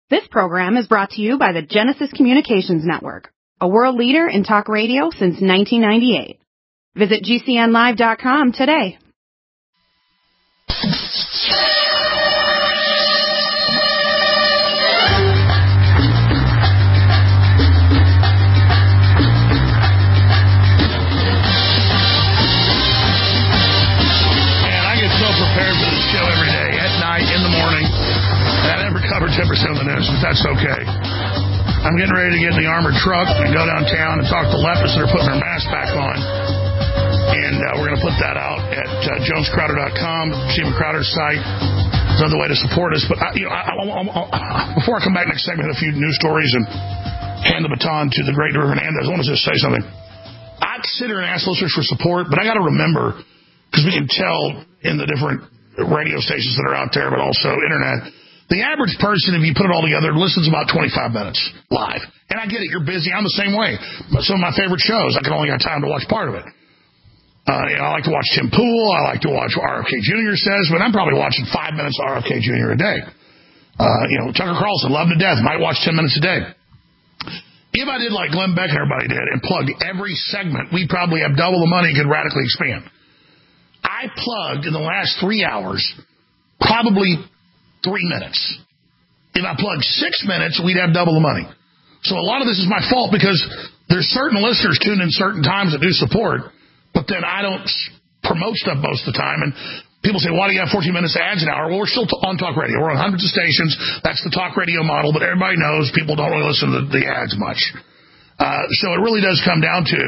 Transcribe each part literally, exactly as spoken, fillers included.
This program is brought to you by the Genesis Communications Network, a world leader in talk radio since nineteen ninety-eight. Visit G C N live dot com today. ten percent of the news, but that's okay. I'm getting ready to get in the armored truck and go downtown and talk to leftists that are putting their masks back on. And uh, we're going to put that out at uh, Jones Crowder dot com, Steven Crowder's site. It's another way to support us. But I, you know, I, I, I, before I come back next segment, a few news stories and hand the baton to the great River Hernandez, I want to just say something. I consider and ask listeners for support, but I got to remember, because we can tell in the different radio stations that are out there, but also internet, the average person, if you put it all together, listens about twenty-five minutes live. And I get it. You're busy. I'm the same way. Some of my favorite shows, I can only got time to watch part of it. Uh, you know, I like to watch Tim Pool. I like to watch what R F K Junior says, but I'm probably watching five minutes of R F K Junior a day. Uh, you know, Tucker Carlson, love him to death. Might watch ten minutes a day. If I did like Glenn Beck and everybody did and plugged every segment, we'd probably have double the money and could radically expand. I plugged in the last three hours probably three minutes. If I plugged six minutes, we'd have double the money. So a lot of this is my fault because there's certain listeners tuned in certain times that do support, but then I don't promote stuff most of the time. And people say, why do you have fourteen minutes of ads an hour? Well, we're still on talk radio. We're on hundreds of stations. That's the talk radio model, but everybody knows people don't really listen to the ads much. Uh, so it really does come down to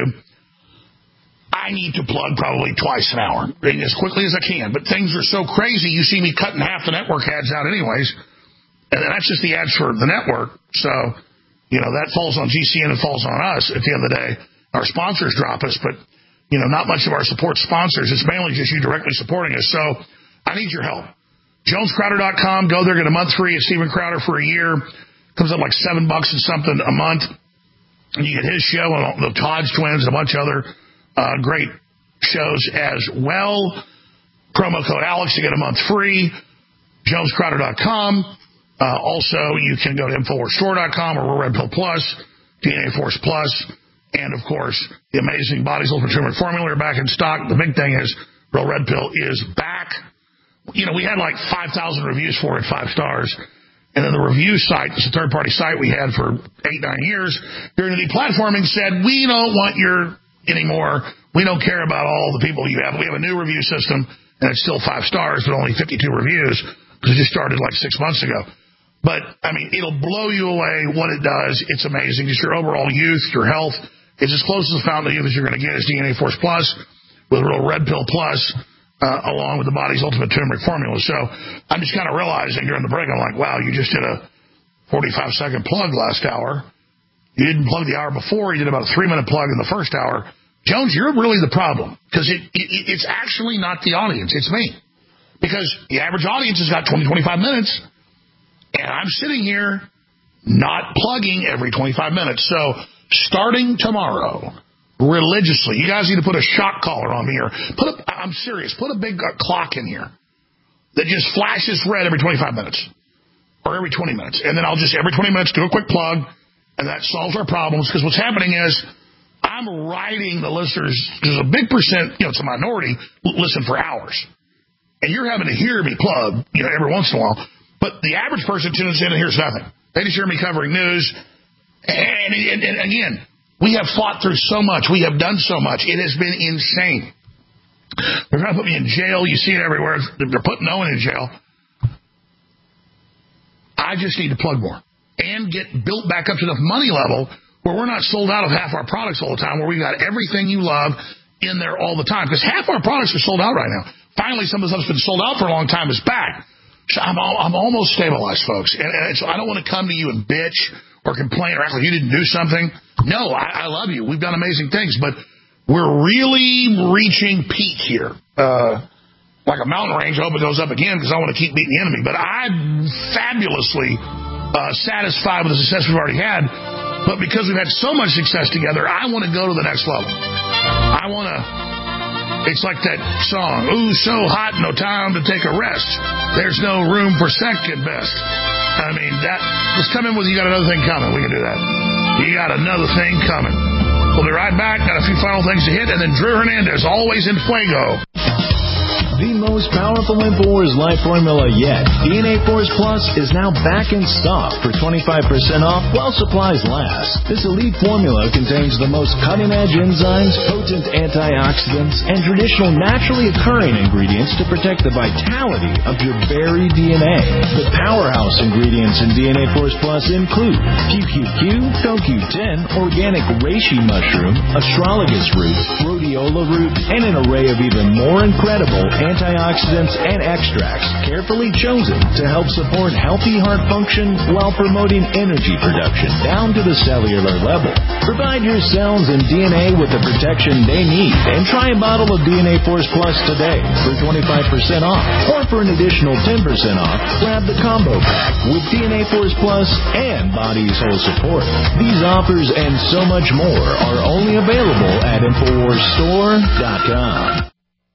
I need to plug probably twice an hour, as quickly as I can. But things are so crazy, you see me cutting half the network ads out anyways. And that's just the ads for the network. So, you know, that falls on G C N and falls on us at the end of the day. Our sponsors drop us, but, you know, not much of our support sponsors. It's mainly just you directly supporting us. So I need your help. Jones Crowder dot com. Go there, get a month free at Steven Crowder for a year. Comes up like seven bucks and something a month. And you get his show and the Todd's Twins and a bunch of other Uh, great shows as well. Promo code Alex to get a month free. Jones Crowder dot com. Uh, also, you can go to Infowars Store dot com or Red Pill Plus, D N A Force Plus, and of course, the amazing Body's Ultimate Turmeric Formula are back in stock. The big thing is Real Red Pill is back. You know, we had like five thousand reviews for it, five stars. And then the review site, it's a third-party site we had for eight, nine years, during the deplatforming said, we don't want your anymore. We don't care about all the people you have. We have a new review system, and it's still five stars, but only fifty-two reviews, because it just started like six months ago. But, I mean, it'll blow you away what it does. It's amazing. Just your overall youth, your health. It's as close to the fountain of youth as you're going to get as D N A Force Plus, with Real Red Pill Plus, uh, along with the Body's Ultimate Turmeric Formula. So I'm just kind of realizing during the break, I'm like, wow, you just did a forty-five second plug last hour. You didn't plug the hour before. You did about a three-minute plug in the first hour. Jones, you're really the problem, because it, it, it's actually not the audience. It's me. Because the average audience has got twenty, twenty-five minutes, and I'm sitting here not plugging every twenty-five minutes. So starting tomorrow, religiously, you guys need to put a shock collar on me here. Put a, I'm serious. Put a big uh, clock in here that just flashes red every twenty-five minutes or every twenty minutes. And then I'll just, every twenty minutes, do a quick plug. And that solves our problems, because what's happening is I'm riding the listeners, because a big percent, you know, it's a minority, listen for hours. And you're having to hear me plug, you know, every once in a while. But the average person tunes in and hears nothing. They just hear me covering news. And, and, and again, we have fought through so much. We have done so much. It has been insane. They're trying to put me in jail. You see it everywhere. They're putting no one in jail. I just need to plug more and get built back up to enough money level where we're not sold out of half our products all the time, where we've got everything you love in there all the time. Because half our products are sold out right now. Finally, some of the stuff that's been sold out for a long time is back. So I'm, all, I'm almost stabilized, folks. And, and so I don't want to come to you and bitch or complain or act like you didn't do something. No, I, I love you. We've done amazing things. But we're really reaching peak here. Uh, like a mountain range. I hope it goes up again, because I want to keep beating the enemy. But I'm fabulously Uh, satisfied with the success we've already had, but because we've had so much success together, I want to go to the next level. I want to, it's like that song, ooh, so hot, no time to take a rest. There's no room for second best. I mean, that. Let's come in with you got another thing coming. We can do that. You got another thing coming. We'll be right back. Got a few final things to hit, and then Drew Hernandez, always in fuego. The most powerful InfoWars Life formula yet, D N A Force Plus, is now back in stock for twenty-five percent off while supplies last. This elite formula contains the most cutting-edge enzymes, potent antioxidants, and traditional naturally occurring ingredients to protect the vitality of your very D N A. The powerhouse ingredients in D N A Force Plus include Q Q Q, Co Q ten, organic reishi mushroom, astragalus root, rhodiola root, and an array of even more incredible antioxidants and extracts carefully chosen to help support healthy heart function while promoting energy production down to the cellular level. Provide your cells and D N A with the protection they need and try a bottle of D N A Force Plus today for twenty-five percent off. Or for an additional ten percent off, grab the combo pack with D N A Force Plus and Body's Whole Support. These offers and so much more are only available at InfoWars Store dot com.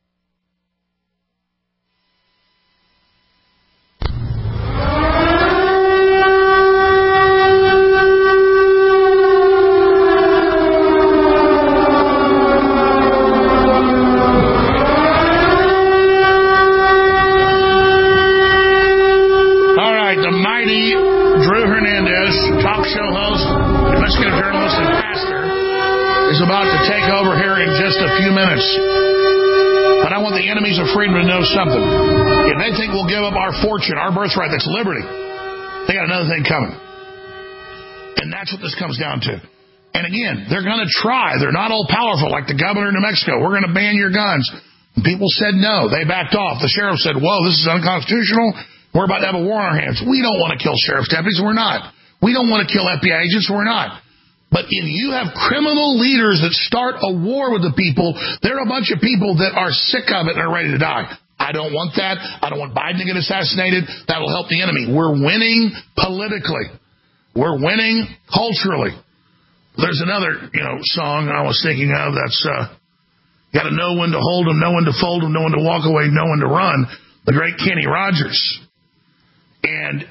But I want the enemies of freedom to know something. If they think we'll give up our fortune, our birthright, that's liberty, they got another thing coming. And that's what this comes down to. And again, they're going to try. They're not all powerful like the governor of New Mexico. We're going to ban your guns. And people said no. They backed off. The sheriff said, whoa, this is unconstitutional. We're about to have a war on our hands. We don't want to kill sheriff's deputies. We're not. We don't want to kill F B I agents. We're not. But if you have criminal leaders that start a war with the people, there are a bunch of people that are sick of it and are ready to die. I don't want that. I don't want Biden to get assassinated. That will help the enemy. We're winning politically. We're winning culturally. There's another, you know, song I was thinking of that's uh, got to know when to hold them, know when to fold them, know when to walk away, know when to run. The great Kenny Rogers and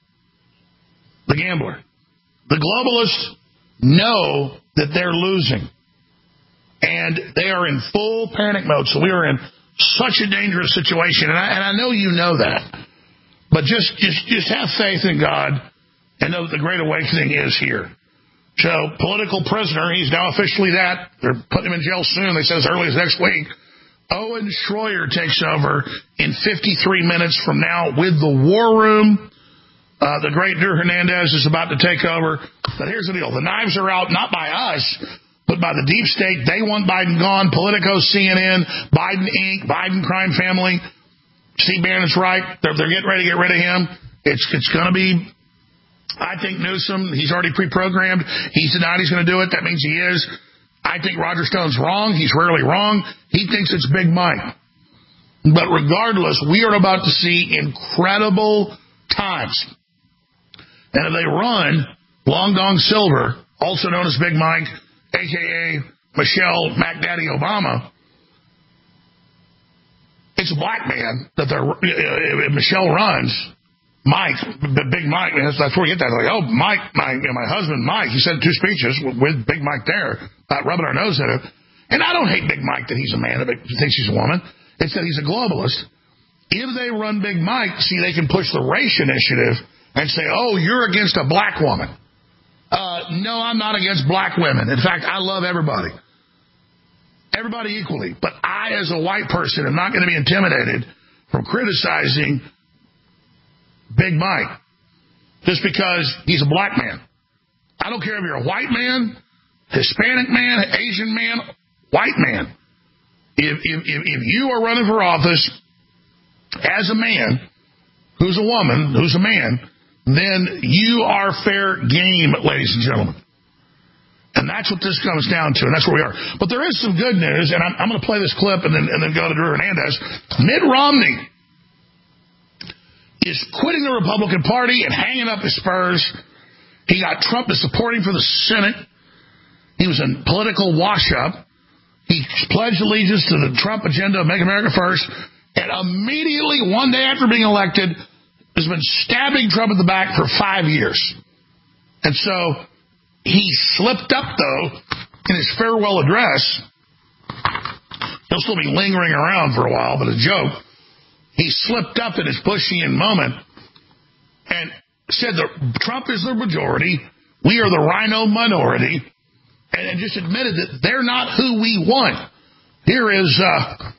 the gambler. The globalists know that they're losing, and they are in full panic mode. So we are in such a dangerous situation, and I, and I know you know that. But just, just, just have faith in God and know that the Great Awakening is here. So, political prisoner, he's now officially that. They're putting him in jail soon. They said as early as next week. Owen Schroyer takes over in fifty-three minutes from now with the War Room. Uh, the great Drew Hernandez is about to take over. But here's the deal. The knives are out, not by us, but by the deep state. They want Biden gone. Politico, C N N, Biden Incorporated, Biden Crime Family. Steve Bannon's right. They're, they're getting ready to get rid of him. It's, it's going to be, I think, Newsom. He's already pre-programmed. He's denied he's going to do it. That means he is. I think Roger Stone's wrong. He's rarely wrong. He thinks it's Big Mike. But regardless, we are about to see incredible times. And if they run Long Dong Silver, also known as Big Mike, a k a. Michelle Mac Daddy Obama, it's a black man that they're, if Michelle runs, Mike, the Big Mike, that's, that's where you get that. Like, oh, Mike, my, you know, my husband, Mike, he said two speeches with, with Big Mike there, about rubbing our nose in it. And I don't hate Big Mike that he's a man, that thinks he's a woman. It's that he's a globalist. If they run Big Mike, see, they can push the race initiative and say, oh, you're against a black woman. Uh, no, I'm not against black women. In fact, I love everybody. Everybody equally. But I, as a white person, am not going to be intimidated from criticizing Big Mike just because he's a black man. I don't care if you're a white man, Hispanic man, Asian man, white man. If, if, if, if you are running for office as a man who's a woman, who's a man, then you are fair game, ladies and gentlemen. And that's what this comes down to, and that's where we are. But there is some good news, and I'm, I'm going to play this clip and then, and then go to Drew Hernandez. Mitt Romney is quitting the Republican Party and hanging up his spurs. He got Trump to support him for the Senate. He was a political wash-up. He pledged allegiance to the Trump agenda of Make America First. And immediately, one day after being elected, has been stabbing Trump in the back for five years. And so he slipped up, though, in his farewell address. He'll still be lingering around for a while, but a joke. He slipped up in his Bushian moment and said that Trump is the majority, we are the rhino minority, and just admitted that they're not who we want. Here is uh,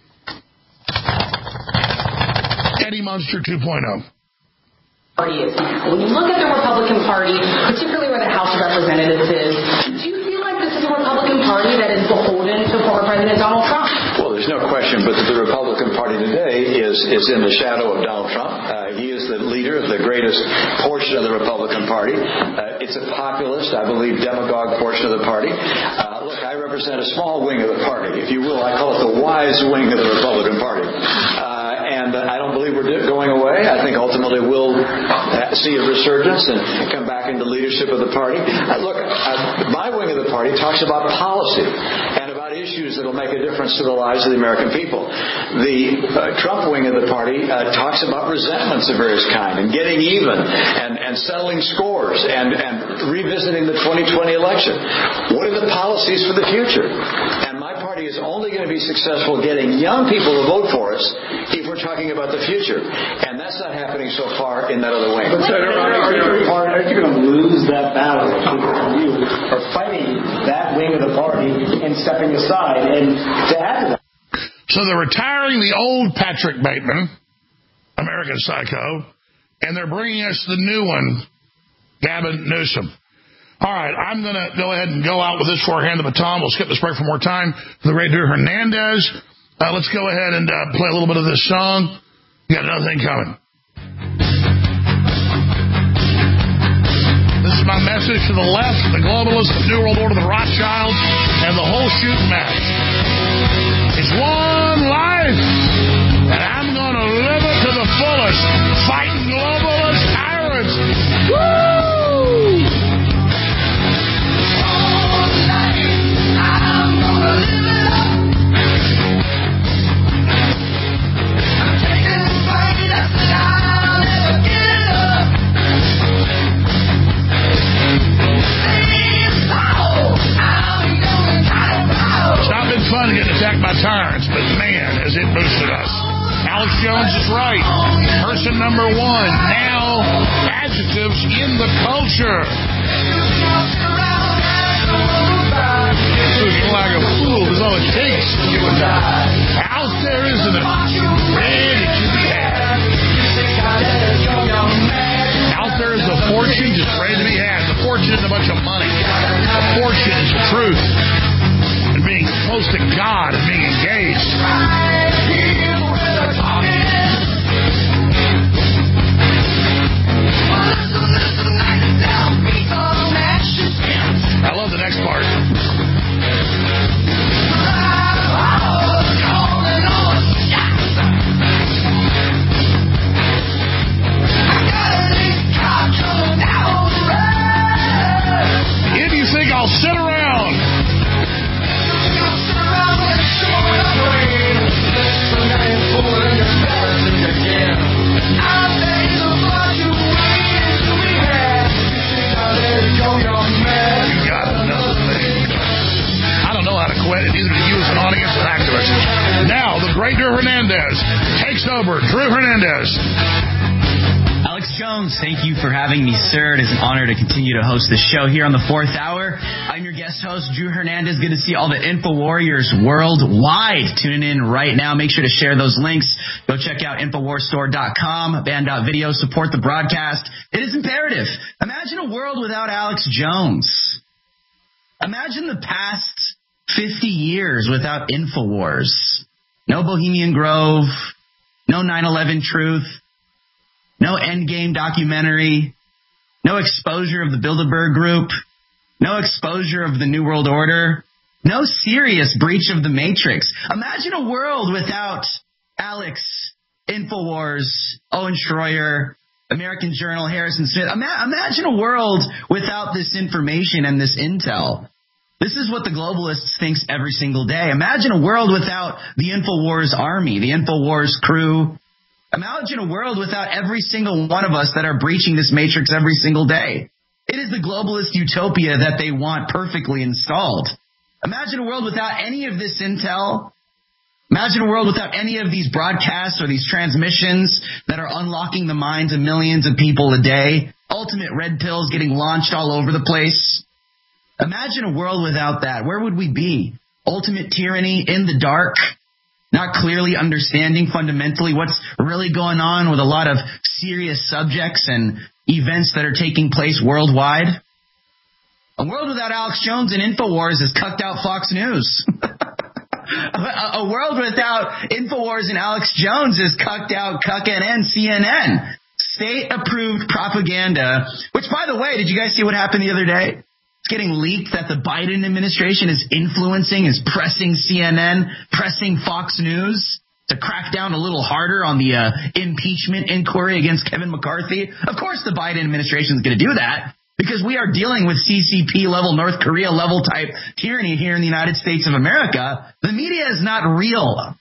Eddie Munster two point oh. Party is. When you look at the Republican Party, particularly where the House of Representatives is, do you feel like this is a Republican Party that is beholden to former President Donald Trump? Well, there's no question but that the Republican Party today is, is in the shadow of Donald Trump. Uh, he is the leader of the greatest portion of the Republican Party. Uh, it's a populist, I believe, demagogue portion of the party. Uh, look, I represent a small wing of the party, if you will. I call it the wise wing of the Republican Party. Uh, and uh, I don't believe we're going away. I think ultimately we'll see a resurgence and come back into leadership of the party. Uh, look, uh, my wing of the party talks about policy and about issues that will make a difference to the lives of the American people. The uh, Trump wing of the party uh, talks about resentments of various kind and getting even and, and settling scores and, and revisiting the twenty twenty election. What are the policies for the future? And my party is only going to be successful getting young people to vote for us if we're talking about the future. And that's not happening so far in that other wing. But Senator, are you, are you going to lose that battle? You are fighting that wing of the party and stepping aside. And to add to that. So they're retiring the old Patrick Bateman, American Psycho, and they're bringing us the new one, Gavin Newsom. All right, I'm going to go ahead and go out with this before I hand the baton. We'll skip this break for more time for the great Drew Hernandez. Uh, let's go ahead and uh, play a little bit of this song. We got another thing coming. This is my message to the left, the globalists, the New World Order, the Rothschilds, and the whole shooting match. It's one life, and I'm going to live it to the fullest, fighting globalist tyrants. Woo! Fun getting attacked by tyrants, but man, has it boosted us. Alex Jones is right. Person number one. Now, adjectives in the culture. Looking like a fool is all it takes to get one die. Out there, isn't it? Ready to be had. Out there is a fortune just ready to be had. The fortune isn't a bunch of money. The fortune is the truth. And being close to God and being engaged. I love the next part. If you think I'll sit around and either to you as an audience or activist. Now, the great Drew Hernandez takes over. Drew Hernandez. Alex Jones, thank you for having me, sir. It is an honor to continue to host the show here on the fourth hour. I'm your guest host, Drew Hernandez. Good to see all the Info Warriors worldwide tuning in right now. Make sure to share those links. Go check out Infowars Store dot com, band dot video, support the broadcast. It is imperative. Imagine a world without Alex Jones. Imagine the past fifty years without InfoWars. No Bohemian Grove, no nine eleven Truth, no Endgame documentary, no exposure of the Bilderberg Group, no exposure of the New World Order, no serious breach of the Matrix. Imagine a world without Alex, InfoWars, Owen Schroyer, American Journal, Harrison Smith. Ima- imagine a world without this information and this intel. This is what the globalists thinks every single day. Imagine a world without the InfoWars army, the InfoWars crew, Imagine a world without every single one of us that are breaching this matrix every single day. It is the globalist utopia that they want perfectly installed. Imagine a world without any of this intel. Imagine a world without any of these broadcasts or these transmissions that are unlocking the minds of millions of people a day. Ultimate red pills getting launched all over the place. Imagine a world without that. Where would we be? Ultimate tyranny in the dark, not clearly understanding fundamentally what's really going on with a lot of serious subjects and events that are taking place worldwide. A world without Alex Jones and InfoWars has cucked out Fox News. a, a world without InfoWars and Alex Jones has cucked out C N N, C N N. State-approved propaganda, which, by the way, did you guys see what happened the other day? It's getting leaked that the Biden administration is influencing, is pressing C N N, pressing Fox News to crack down a little harder on the uh, impeachment inquiry against Kevin McCarthy. Of course the Biden administration is going to do that because we are dealing with C C P-level, North Korea-level type tyranny here in the United States of America. The media is not real.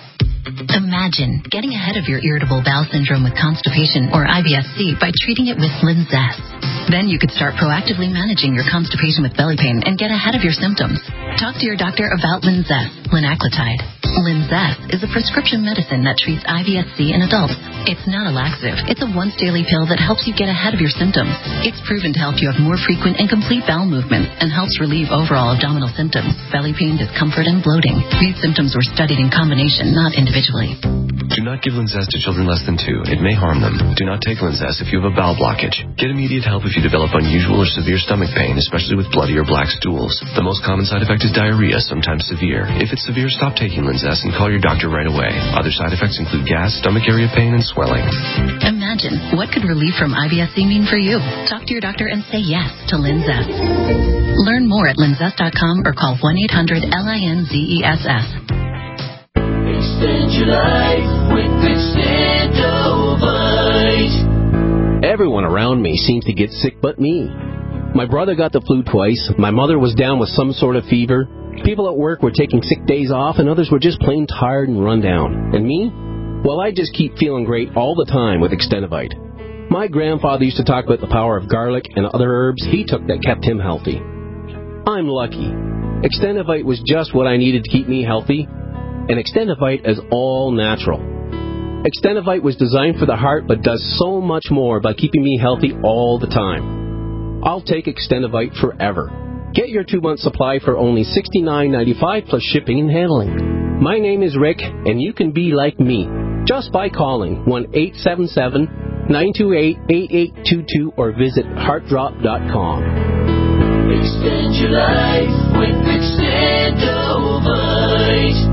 Imagine getting ahead of your irritable bowel syndrome with constipation or I B S C by treating it with Linzess. Then you could start proactively managing your constipation with belly pain and get ahead of your symptoms. Talk to your doctor about Linzess, linaclotide. Linzess is a prescription medicine that treats I B S C in adults. It's not a laxative. It's a once-daily pill that helps you get ahead of your symptoms. It's proven to help you have more frequent and complete bowel movements and helps relieve overall abdominal symptoms, belly pain, discomfort, and bloating. These symptoms were studied in combination, not individually. Do not give Linzess to children less than two. It may harm them. Do not take Linzess if you have a bowel blockage. Get immediate help if you develop unusual or severe stomach pain, especially with bloody or black stools. The most common side effect is diarrhea, sometimes severe. If it's severe, stop taking Linzess and call your doctor right away. Other side effects include gas, stomach area pain, and swelling. Imagine, what could relief from I B S C mean for you? Talk to your doctor and say yes to Linzess. Learn more at linzess dot com or call one eight hundred L I N Z E S S. Extend your life with Extendovite. Everyone around me seems to get sick but me. My brother got the flu twice. My mother was down with some sort of fever. People at work were taking sick days off, and others were just plain tired and run down. And me? Well, I just keep feeling great all the time with Extendovite. My grandfather used to talk about the power of garlic and other herbs he took that kept him healthy. I'm lucky. Extendovite was just what I needed to keep me healthy, and Extendovite is all natural. Extendovite was designed for the heart but does so much more by keeping me healthy all the time. I'll take Extendovite forever. Get your two-month supply for only sixty-nine ninety-five plus shipping and handling. My name is Rick, and you can be like me just by calling one eight seven seven, nine two eight, eight eight two two or visit heart drop dot com. Extend your life with Extendovite.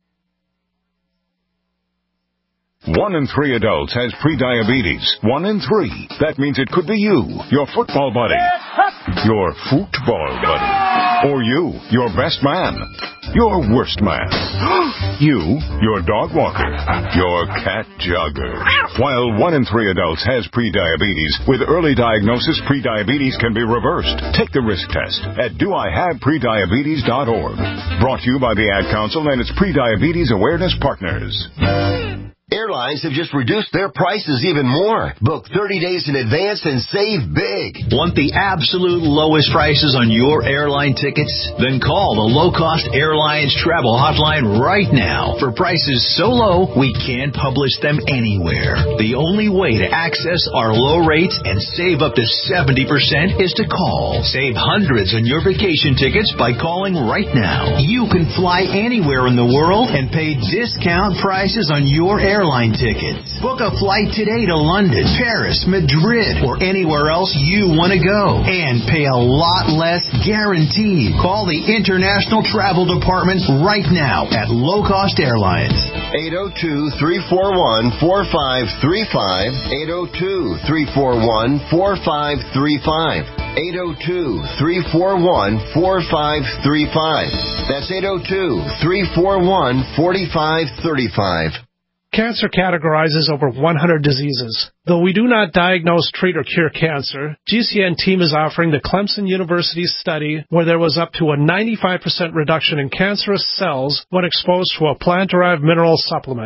One in three adults has prediabetes. One in three. That means it could be you, your football buddy, your football buddy, or you, your best man, your worst man, you, your dog walker, your cat jogger. While one in three adults has prediabetes, with early diagnosis, prediabetes can be reversed. Take the risk test at do I have prediabetes dot org. Brought to you by the Ad Council and its Prediabetes Awareness Partners. Airlines have just reduced their prices even more. Book thirty days in advance and save big. Want the absolute lowest prices on your airline tickets? Then call the Low Cost Airlines Travel Hotline right now. For prices so low, we can't publish them anywhere. The only way to access our low rates and save up to seventy percent is to call. Save hundreds on your vacation tickets by calling right now. You can fly anywhere in the world and pay discount prices on your airline airline tickets. Book a flight today to London, Paris, Madrid, or anywhere else you want to go. And pay a lot less guaranteed. Call the International Travel Department right now at Low Cost Airlines. eight oh two, three four one, four five three five. eight oh two, three four one, four five three five. eight oh two, three four one, four five three five. That's eight oh two, three four one, four five three five. Cancer categorizes over one hundred diseases. Though we do not diagnose, treat, or cure cancer, G C N team is offering the Clemson University study where there was up to a ninety-five percent reduction in cancerous cells when exposed to a plant-derived mineral supplement.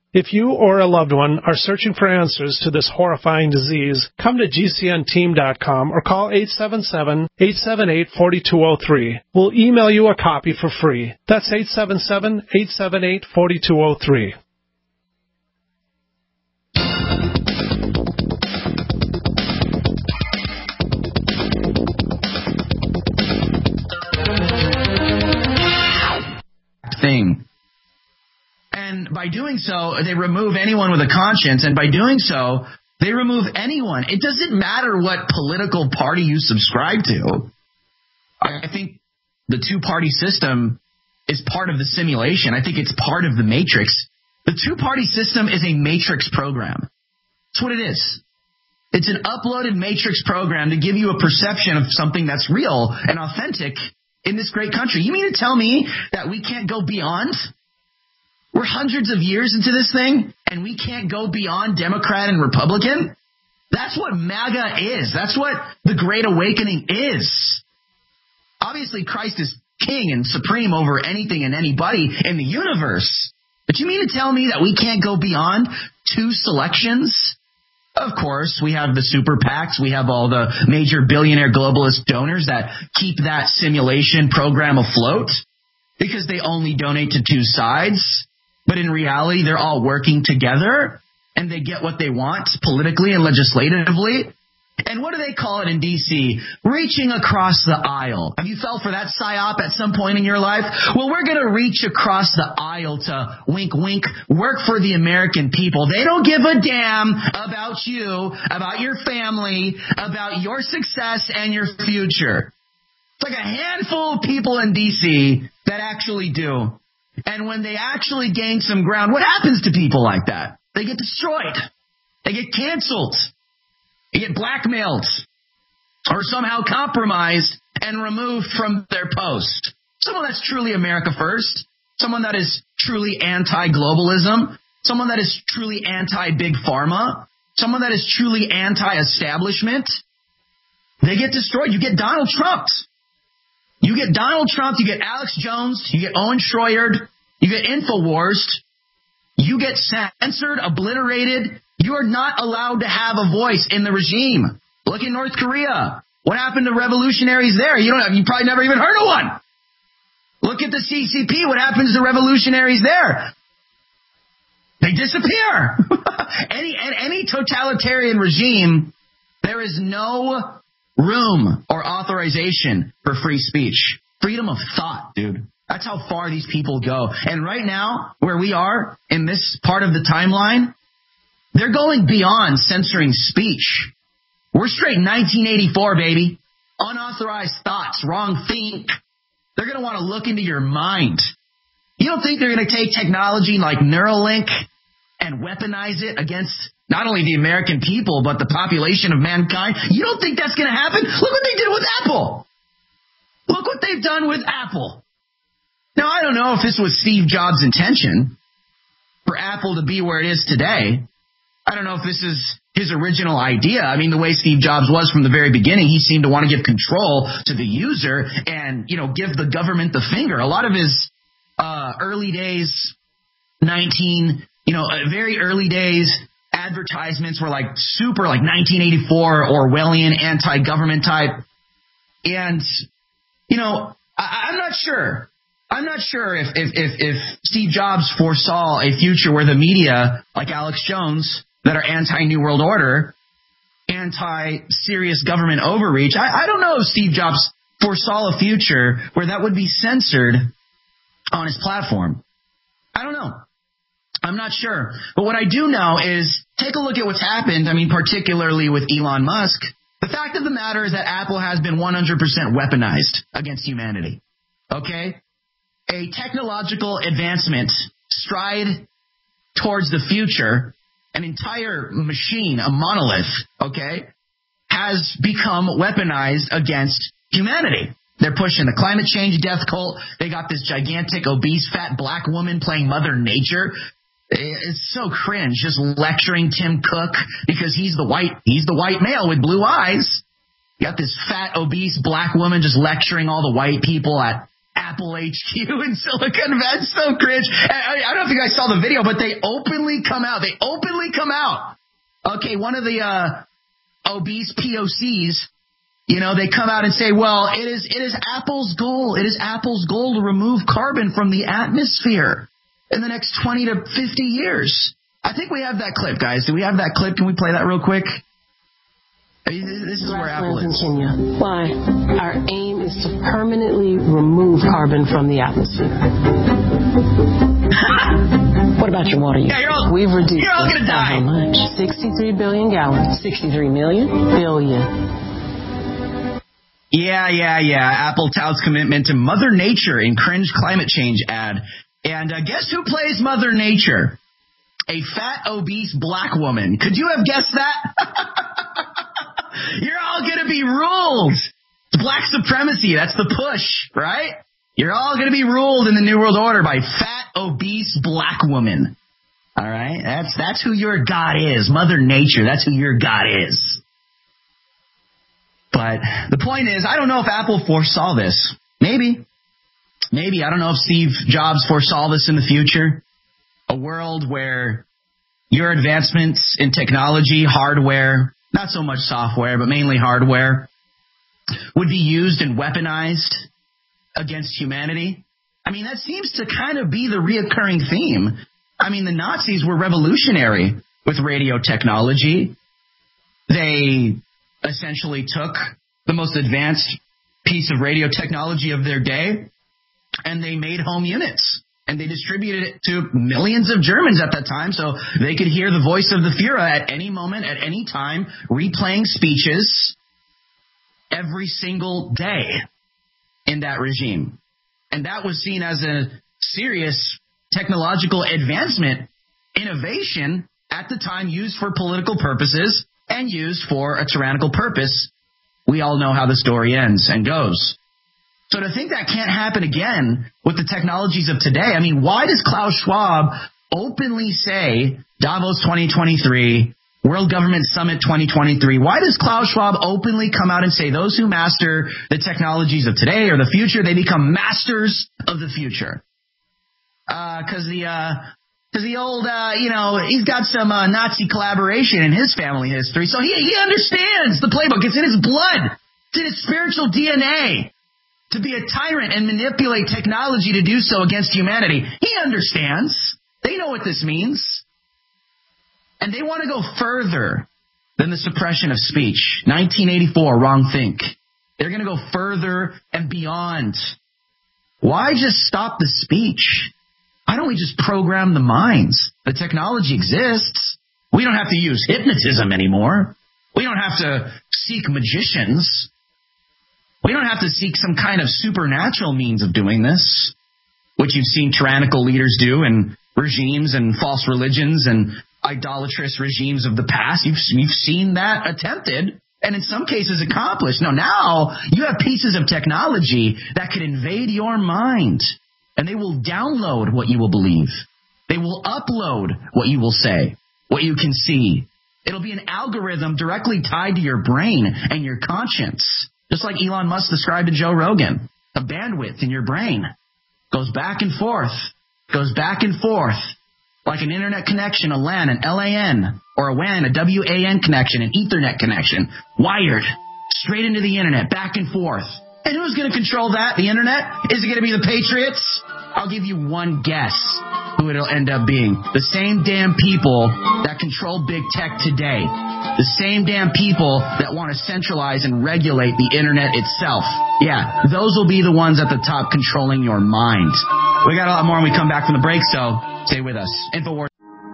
If you or a loved one are searching for answers to this horrifying disease, come to G C N team dot com or call eight seven seven, eight seven eight, four two zero three. We'll email you a copy for free. That's eight seven seven, eight seven eight, four two zero three. Thing. And by doing so, they remove anyone with a conscience, and by doing so, they remove anyone. It doesn't matter what political party you subscribe to. I think the two-party system is part of the simulation. I think it's part of the matrix. The two-party system is a matrix program. That's what it is. It's an uploaded matrix program to give you a perception of something that's real and authentic in this great country. You mean to tell me that we can't go beyond? We're hundreds of years into this thing, and we can't go beyond Democrat and Republican? That's what MAGA is. That's what the Great Awakening is. Obviously, Christ is king and supreme over anything and anybody in the universe. But you mean to tell me that we can't go beyond two selections? Of course, we have the super PACs. We have all the major billionaire globalist donors that keep that simulation program afloat because they only donate to two sides. But in reality, they're all working together and they get what they want politically and legislatively. And what do they call it in D C? Reaching across the aisle. Have you fell for that psyop at some point in your life? Well, we're going to reach across the aisle to, wink, wink, work for the American people. They don't give a damn about you, about your family, about your success and your future. It's like a handful of people in D C that actually do. And when they actually gain some ground, what happens to people like that? They get destroyed. They get canceled. They get blackmailed or somehow compromised and removed from their post. Someone that's truly America first, someone that is truly anti-globalism, someone that is truly anti-big pharma, someone that is truly anti-establishment, they get destroyed. You get Donald Trump. You get Donald Trump, you get Alex Jones, you get Owen Schroyer, you get InfoWars, you get censored, obliterated. You are not allowed to have a voice in the regime. Look in North Korea. What happened to revolutionaries there? You don't have, you probably never even heard of one. Look at the C C P. What happens to revolutionaries there? They disappear. any any totalitarian regime, there is no room or authorization for free speech. Freedom of thought, dude. That's how far these people go. And right now, where we are in this part of the timeline, they're going beyond censoring speech. We're straight nineteen eighty-four, baby. Unauthorized thoughts, wrong think. They're going to want to look into your mind. You don't think they're going to take technology like Neuralink and weaponize it against not only the American people, but the population of mankind? You don't think that's going to happen? Look what they did with Apple. Look what they've done with Apple. Now, I don't know if this was Steve Jobs' intention for Apple to be where it is today. I don't know if this is his original idea. I mean, the way Steve Jobs was from the very beginning, he seemed to want to give control to the user and, you know, give the government the finger. A lot of his uh, early days, nineteen, you know, uh, very early days advertisements were like super like nineteen eighty-four Orwellian anti-government type. And, you know, I, I'm not sure. I'm not sure if, if, if, if Steve Jobs foresaw a future where the media, like Alex Jones, that are anti-New World Order, anti-serious government overreach. I, I don't know if Steve Jobs foresaw a future where that would be censored on his platform. I don't know. I'm not sure. But what I do know is take a look at what's happened, I mean, particularly with Elon Musk. The fact of the matter is that Apple has been one hundred percent weaponized against humanity. Okay? A technological advancement, stride towards the future, an entire machine, a monolith, okay, has become weaponized against humanity. They're pushing the climate change death cult. They got this gigantic, obese, fat black woman playing Mother Nature. It's so cringe, just lecturing Tim Cook because he's the white, he's the white male with blue eyes. You got this fat, obese black woman just lecturing all the white people at Apple H Q in Silicon Valley. It's so cringe. I, I don't think I saw the video, but they openly come out. They openly come out. Okay, one of the uh, obese P O Cs, you know, they come out and say, well, it is it is Apple's goal. It is Apple's goal to remove carbon from the atmosphere in the next twenty to fifty years. I think we have that clip, guys. Do we have that clip? Can we play that real quick? I mean, this is where Apple is. Kenya. Why? Our aim is to permanently remove carbon from the atmosphere. What about your water use? Yeah, you're all, We've reduced you're all gonna die. How much? sixty-three billion gallons. sixty-three million? Billion. Yeah, yeah, yeah. Apple touts commitment to Mother Nature in cringe climate change ad. And uh, guess who plays Mother Nature? A fat, obese black woman. Could you have guessed that? You're all going to be ruled. Black supremacy, that's the push, right? You're all going to be ruled in the New World Order by fat, obese black woman. All right? That's that's who your God is. Mother Nature, that's who your God is. But the point is, I don't know if Apple foresaw this. Maybe. Maybe. I don't know if Steve Jobs foresaw this in the future. A world where your advancements in technology, hardware, not so much software, but mainly hardware, would be used and weaponized against humanity. I mean, that seems to kind of be the reoccurring theme. I mean, the Nazis were revolutionary with radio technology. They essentially took the most advanced piece of radio technology of their day, and they made home units. And they distributed it to millions of Germans at that time, so they could hear the voice of the Führer at any moment, at any time, replaying speeches every single day in that regime. And that was seen as a serious technological advancement, innovation at the time used for political purposes and used for a tyrannical purpose. We all know how the story ends and goes. So to think that can't happen again with the technologies of today, I mean, why does Klaus Schwab openly say Davos twenty twenty-three, World Government Summit twenty twenty-three, why does Klaus Schwab openly come out and say those who master the technologies of today or the future, they become masters of the future? Because uh, the uh, cause the old, uh, you know, he's got some uh, Nazi collaboration in his family history, so he, he understands the playbook. It's in his blood. It's in his spiritual D N A. To be a tyrant and manipulate technology to do so against humanity. He understands. They know what this means. And they want to go further than the suppression of speech. nineteen eighty-four, wrong think. They're going to go further and beyond. Why just stop the speech? Why don't we just program the minds? The technology exists. We don't have to use hypnotism anymore. We don't have to seek magicians. We don't have to seek some kind of supernatural means of doing this, which you've seen tyrannical leaders do in regimes and false religions and idolatrous regimes of the past. You've, you've seen that attempted and in some cases accomplished. No, now you have pieces of technology that could invade your mind, and they will download what you will believe. They will upload what you will say, what you can see. It'll be an algorithm directly tied to your brain and your conscience. Just like Elon Musk described to Joe Rogan, a bandwidth in your brain goes back and forth, goes back and forth, like an internet connection, a LAN, an L A N, or a W A N, a W A N connection, an Ethernet connection, wired straight into the internet, back and forth. And who's going to control that, the internet? Is it going to be the Patriots? I'll give you one guess who it'll end up being. The same damn people that control big tech today. The same damn people that want to centralize and regulate the internet itself. Yeah, those will be the ones at the top controlling your mind. We got a lot more when we come back from the break, so stay with us. InfoWars.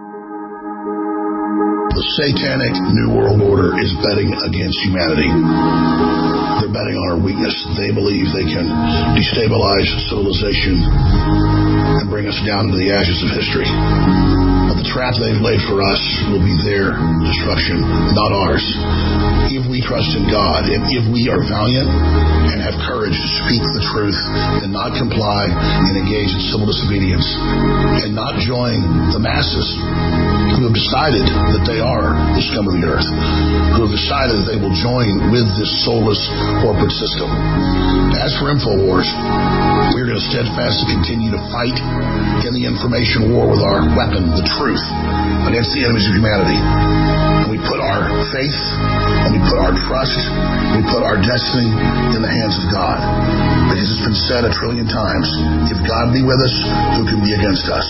The satanic New World Order is betting against humanity. They're betting on our weakness. They believe they can destabilize civilization and bring us down to the ashes of history. But the trap they've laid for us will be their destruction, not ours. If we trust in God, if, if we are valiant, and have courage to speak the truth and not comply and engage in civil disobedience and not join the masses who have decided that they are the scum of the earth, who have decided that they will join with this soulless corporate system. As for InfoWars, we're going to steadfastly continue to fight in the information war with our weapon, the truth, against the enemies of humanity. And we put our faith, and we put our trust, we put our destiny in the hands of God. Because it's been said a trillion times, if God be with us, who can be against us?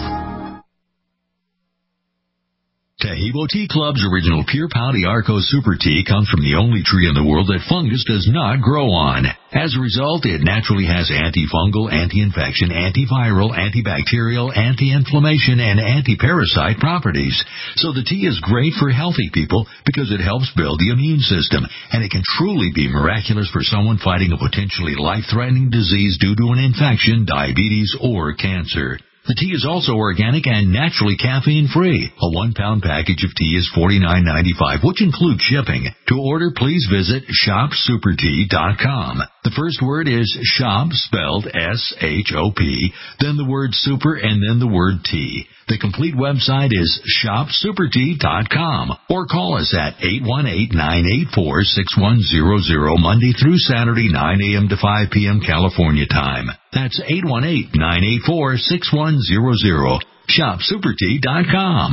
Taheebo Tea Club's original Pure Pouty Arco Super Tea comes from the only tree in the world that fungus does not grow on. As a result, it naturally has antifungal, anti-infection, antiviral, antibacterial, anti-inflammation, and anti-parasite properties. So the tea is great for healthy people because it helps build the immune system, and it can truly be miraculous for someone fighting a potentially life-threatening disease due to an infection, diabetes, or cancer. The tea is also organic and naturally caffeine-free. A one-pound package of tea is forty-nine ninety-five, which includes shipping. To order, please visit shop super tea dot com. The first word is shop, spelled S H O P, then the word super, and then the word tea. The complete website is shop super tea dot com, or call us at eight one eight, nine eight four, six one zero zero, Monday through Saturday, nine a.m. to five p.m. California time. That's eight one eight, nine eight four, six one zero zero. shop super tea dot com.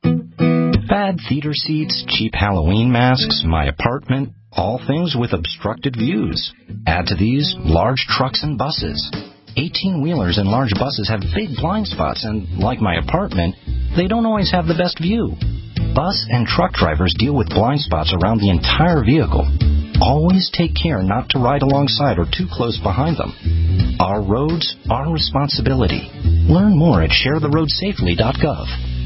Bad theater seats, cheap Halloween masks, my apartment, all things with obstructed views. Add to these large trucks and buses. eighteen-wheelers and large buses have big blind spots, and like my apartment, they don't always have the best view. Bus and truck drivers deal with blind spots around the entire vehicle. Always take care not to ride alongside or too close behind them. Our roads, our responsibility. Learn more at share the road safely dot gov.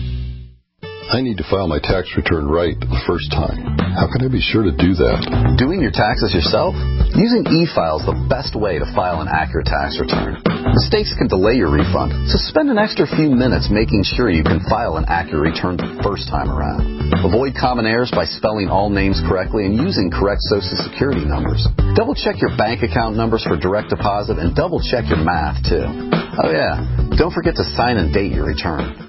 I need to file my tax return right the first time. How can I be sure to do that? Doing your taxes yourself? Using e-file is the best way to file an accurate tax return. Mistakes can delay your refund, so spend an extra few minutes making sure you can file an accurate return the first time around. Avoid common errors by spelling all names correctly and using correct Social Security numbers. Double-check your bank account numbers for direct deposit and double-check your math, too. Oh, yeah, don't forget to sign and date your return.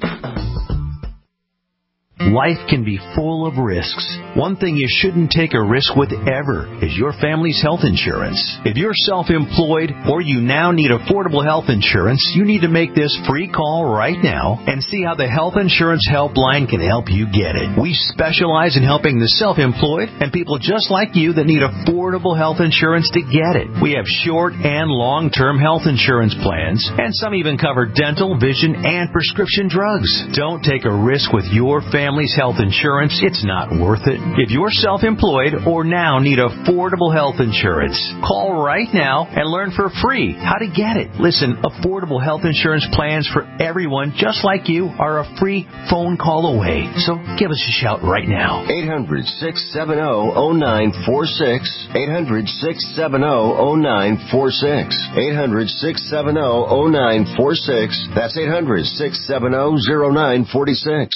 Life can be full of risks. One thing you shouldn't take a risk with ever is your family's health insurance. If you're self-employed or you now need affordable health insurance, you need to make this free call right now and see how the Health Insurance Helpline can help you get it. We specialize in helping the self-employed and people just like you that need affordable health insurance to get it. We have short and long-term health insurance plans, and some even cover dental, vision, and prescription drugs. Don't take a risk with your family. Family's health insurance, it's not worth it. If you're self-employed or now need affordable health insurance, call right now and learn for free how to get it. Listen, affordable health insurance plans for everyone just like you are a free phone call away. So give us a shout right now. eight hundred, six seven zero, zero nine four six. eight hundred, six seven zero, zero nine four six. eight hundred, six seven zero, zero nine four six. That's eight hundred, six seven zero, zero nine four six.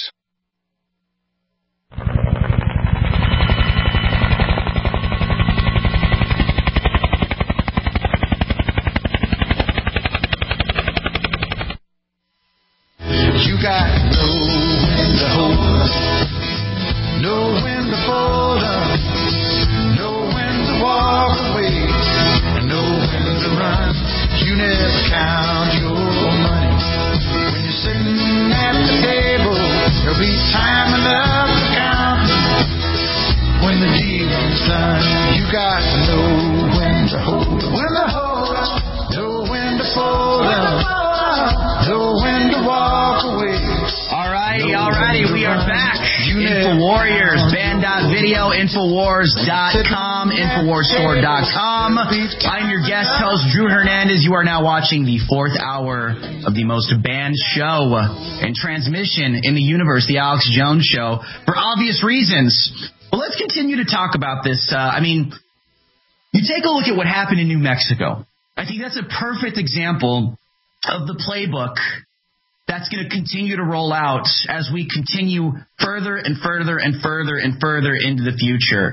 You got to know when to hold up, know when to fold up, know when to walk away, and know when to run. You never count your money. When you're sitting at the table, there'll be time enough to count. When the deal's done, you got to know when to hold up, when to hold up, know when to fold up. Know when to walk away. Alrighty, alrighty, we are back. InfoWarriors, band.video, Infowars dot com, Infowars store dot com. I'm your guest host, Drew Hernandez. You are now watching the fourth hour of the most banned show and transmission in the universe, the Alex Jones Show, for obvious reasons. But let's continue to talk about this. Uh, I mean, you take a look at what happened in New Mexico. I think that's a perfect example of the playbook that's going to continue to roll out as we continue further and further and further and further into the future.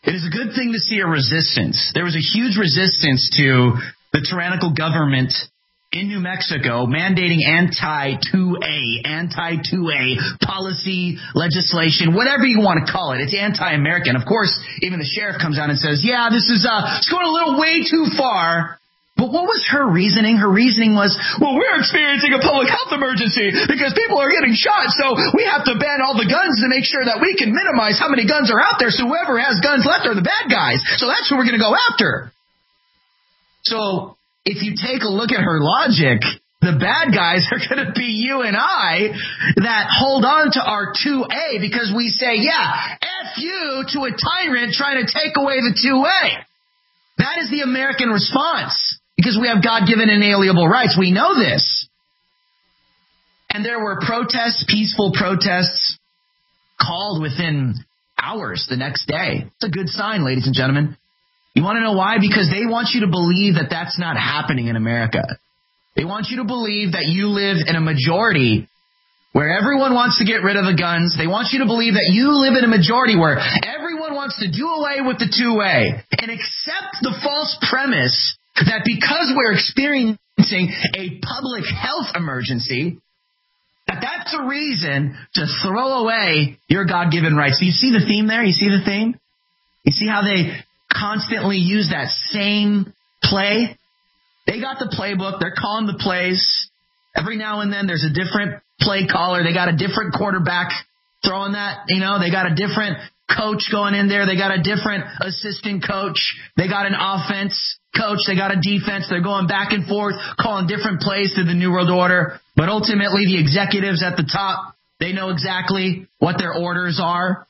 It is a good thing to see a resistance. There was a huge resistance to the tyrannical government in New Mexico mandating anti two A, anti two A policy, legislation, whatever you want to call it. It's anti-American. Of course, even the sheriff comes out and says, yeah, this is uh, it's going a little way too far. But what was her reasoning? Her reasoning was, well, we're experiencing a public health emergency because people are getting shot, so we have to ban all the guns to make sure that we can minimize how many guns are out there, so whoever has guns left are the bad guys. So that's who we're going to go after. So if you take a look at her logic, the bad guys are going to be you and I that hold on to our two A because we say, yeah, F you to a tyrant trying to take away the two A. That is the American response. Because we have God-given inalienable rights. We know this. And there were protests, peaceful protests, called within hours the next day. It's a good sign, ladies and gentlemen. You want to know why? Because they want you to believe that that's not happening in America. They want you to believe that you live in a majority where everyone wants to get rid of the guns. They want you to believe that you live in a majority where everyone wants to do away with the two A and accept the false premise that because we're experiencing a public health emergency, that that's a reason to throw away your God-given rights. Do you see the theme there? You see the theme? You see how they constantly use that same play? They got the playbook. They're calling the plays. Every now and then there's a different play caller. They got a different quarterback throwing that, you know, they got a different coach going in there. They got a different assistant coach. They got an offense coach. They got a defense. They're going back and forth, calling different plays to the New World Order. But ultimately, the executives at the top, they know exactly what their orders are.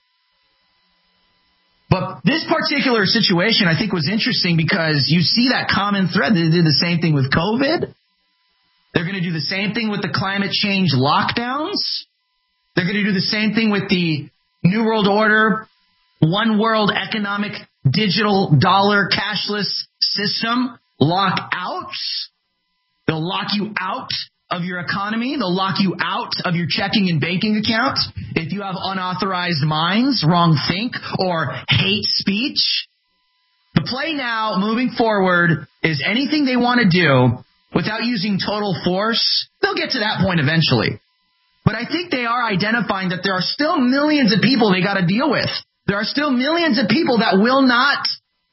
But this particular situation, I think, was interesting because you see that common thread. They did the same thing with COVID. They're going to do the same thing with the climate change lockdowns. They're going to do the same thing with the New World Order, one world economic digital dollar cashless system, lockouts. They'll lock you out of your economy. They'll lock you out of your checking and banking account if you have unauthorized minds, wrong think, or hate speech. The play now, moving forward, is anything they want to do without using total force. They'll get to that point eventually. But I think they are identifying that there are still millions of people they got to deal with. There are still millions of people that will not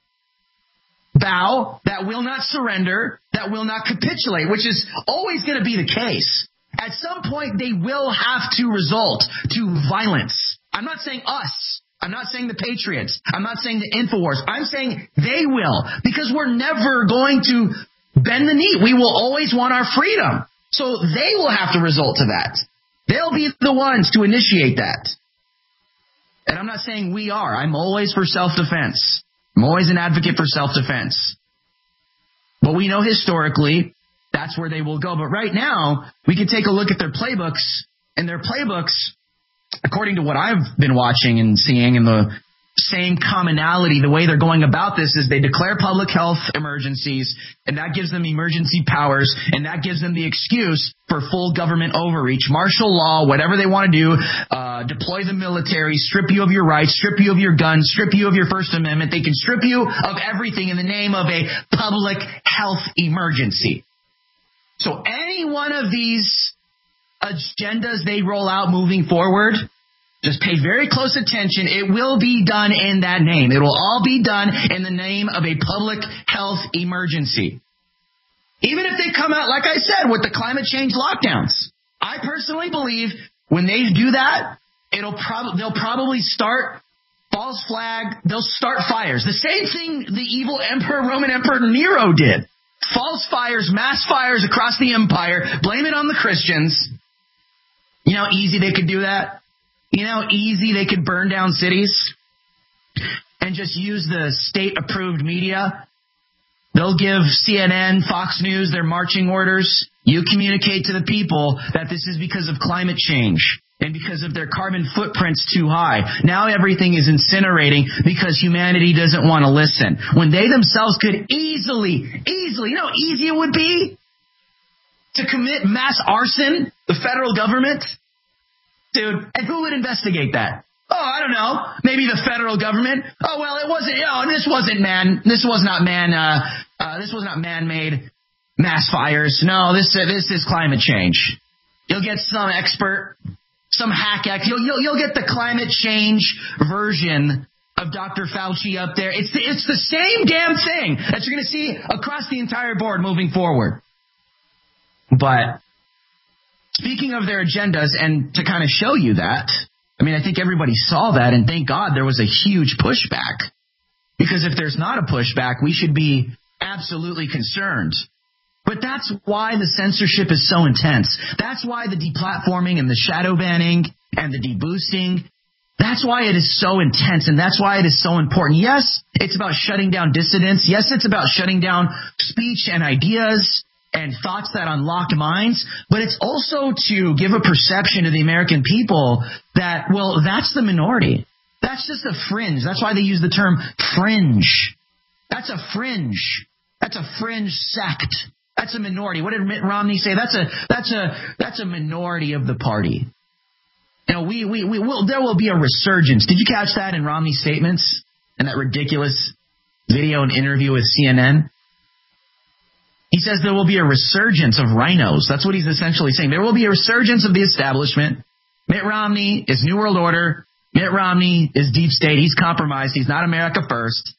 bow, that will not surrender, that will not capitulate, which is always going to be the case. At some point, they will have to resort to violence. I'm not saying us. I'm not saying the Patriots. I'm not saying the InfoWars. I'm saying they will, because we're never going to bend the knee. We will always want our freedom. So they will have to resort to that. They'll be the ones to initiate that. And I'm not saying we are. I'm always for self-defense. I'm always an advocate for self-defense. But we know historically that's where they will go. But right now, we can take a look at their playbooks. And their playbooks, according to what I've been watching and seeing, and the same commonality, the way they're going about this is they declare public health emergencies, and that gives them emergency powers, and that gives them the excuse for full government overreach, martial law, whatever they want to do, uh, deploy the military, strip you of your rights, strip you of your guns, strip you of your First Amendment. They can strip you of everything in the name of a public health emergency. So any one of these agendas they roll out moving forward, just pay very close attention. It will be done in that name. It will all be done in the name of a public health emergency. Even if they come out, like I said, with the climate change lockdowns. I personally believe when they do that, it'll prob- they'll probably start false flag. They'll start fires. The same thing the evil emperor, Roman Emperor Nero did. False fires, mass fires across the empire. Blame it on the Christians. You know how easy they could do that? You know how easy they could burn down cities and just use the state-approved media? They'll give C N N, Fox News their marching orders. You communicate to the people that this is because of climate change and because of their carbon footprint's too high. Now everything is incinerating because humanity doesn't want to listen. When they themselves could easily, easily, you know how easy it would be to commit mass arson, the federal government? Dude, and who would investigate that? Oh, I don't know. Maybe the federal government. Oh, well, it wasn't, oh, this wasn't man, this was not man, uh, uh, this was not man-made mass fires. No, this, uh, this is climate change. You'll get some expert, some hack act. You'll, you'll, you'll get the climate change version of Doctor Fauci up there. It's the, it's the same damn thing that you're going to see across the entire board moving forward. But speaking of their agendas, and to kind of show you that, I mean, I think everybody saw that, and thank God there was a huge pushback. Because if there's not a pushback, we should be absolutely concerned. But that's why the censorship is so intense. That's why the deplatforming and the shadow banning and the deboosting, that's why it is so intense, and that's why it is so important. Yes, it's about shutting down dissidents. Yes, it's about shutting down speech and ideas and thoughts that unlock minds, but it's also to give a perception to the American people that, well, that's the minority. That's just a fringe. That's why they use the term fringe. That's a fringe. That's a fringe sect. That's a minority. What did Mitt Romney say? That's a that's a that's a minority of the party. You know, we we we will there will be a resurgence. Did you catch that in Romney's statements and that ridiculous video and interview with C N N? He says there will be a resurgence of rhinos. That's what he's essentially saying. There will be a resurgence of the establishment. Mitt Romney is New World Order. Mitt Romney is deep state. He's compromised. He's not America first.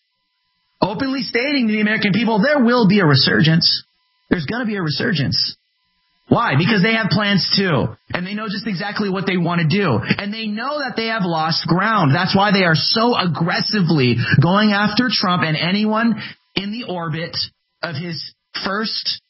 Openly stating to the American people, there will be a resurgence. There's going to be a resurgence. Why? Because they have plans too. And they know just exactly what they want to do. And they know that they have lost ground. That's why they are so aggressively going after Trump and anyone in the orbit of his first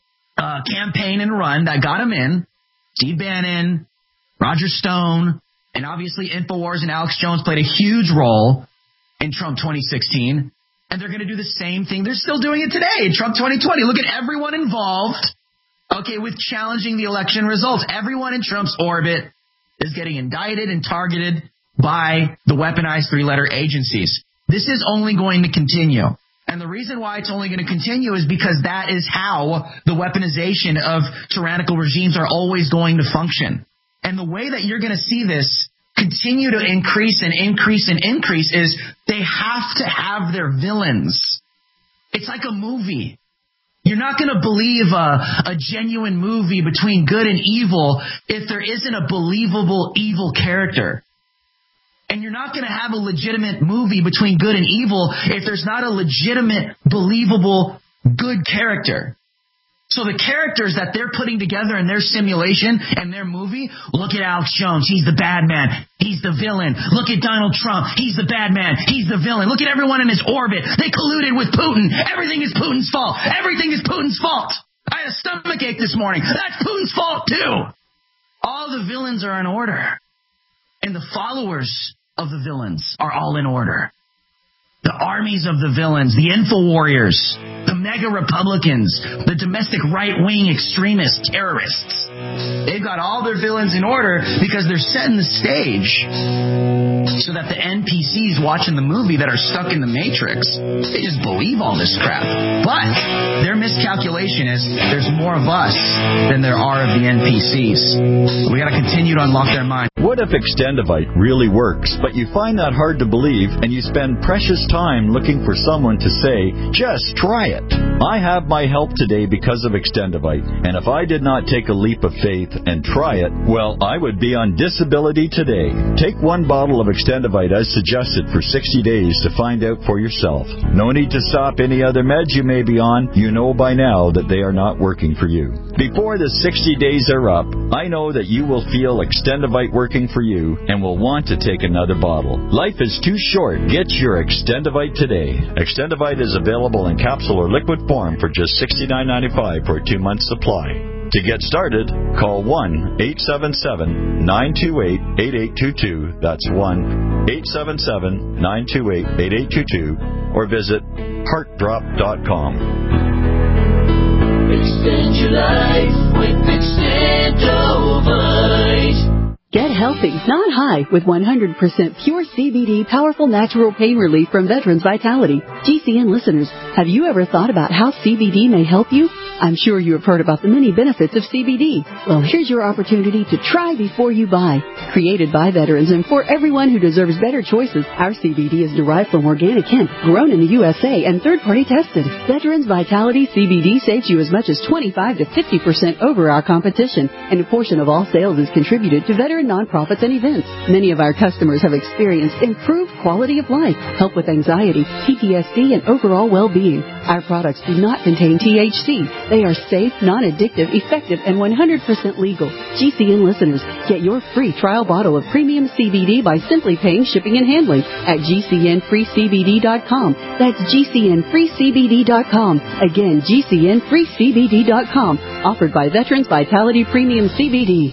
uh, campaign and run that got him in. Steve Bannon, Roger Stone, and obviously InfoWars and Alex Jones played a huge role in Trump twenty sixteen. And they're going to do the same thing. They're still doing it today in Trump twenty twenty. Look at everyone involved, okay, with challenging the election results. Everyone in Trump's orbit is getting indicted and targeted by the weaponized three-letter agencies. This is only going to continue. And the reason why it's only going to continue is because that is how the weaponization of tyrannical regimes are always going to function. And the way that you're going to see this continue to increase and increase and increase is they have to have their villains. It's like a movie. You're not going to believe a, a genuine movie between good and evil if there isn't a believable evil character. And you're not going to have a legitimate movie between good and evil if there's not a legitimate, believable, good character. So the characters that they're putting together in their simulation and their movie, look at Alex Jones, he's the bad man, he's the villain. Look at Donald Trump, he's the bad man, he's the villain. Look at everyone in his orbit. They colluded with Putin. Everything is Putin's fault. Everything is Putin's fault. I had a stomachache this morning. That's Putin's fault too. All the villains are in order. And the followers of the villains are all in order. The armies of the villains, the info warriors, the mega Republicans, the domestic right-wing extremist terrorists. They've got all their villains in order because they're setting the stage so that the N P Cs watching the movie that are stuck in the Matrix, they just believe all this crap. But their miscalculation is there's more of us than there are of the N P Cs. We got to continue to unlock their mind. What if Extendivite really works, but you find that hard to believe and you spend precious time looking for someone to say, just try it? I have my help today because of Extendivite, and if I did not take a leap of faith and try it, well, I would be on disability today. Take one bottle of Extendivite as suggested for sixty days to find out for yourself. No need to stop any other meds you may be on. You know by now that they are not working for you. Before the sixty days are up, I know that you will feel Extendivite working for you and will want to take another bottle. Life is too short. Get your Extendivite today. Extendivite is available in capsule or liquid form for just sixty-nine ninety-five for a two-month supply. To get started, call one eight seven seven, nine two eight, eight eight two two. That's one eight seven seven, nine two eight, eight eight two two. Or visit heart drop dot com. Extend your life with Extendivite. Get healthy, not high, with one hundred percent pure C B D powerful natural pain relief from Veterans Vitality. G C N listeners, have you ever thought about how C B D may help you? I'm sure you have heard about the many benefits of C B D. Well, here's your opportunity to try before you buy. Created by veterans and for everyone who deserves better choices, our C B D is derived from organic hemp, grown in the U S A and third-party tested. Veterans Vitality C B D saves you as much as twenty-five to fifty percent over our competition, and a portion of all sales is contributed to veteran nonprofits and events. Many of our customers have experienced improved quality of life, help with anxiety, P T S D, and overall well-being. Our products do not contain T H C. They are safe, non-addictive, effective, and one hundred percent legal. G C N listeners, get your free trial bottle of premium C B D by simply paying shipping and handling at G C N free C B D dot com. That's G C N free C B D dot com. Again, G C N free C B D dot com. Offered by Veterans Vitality Premium C B D.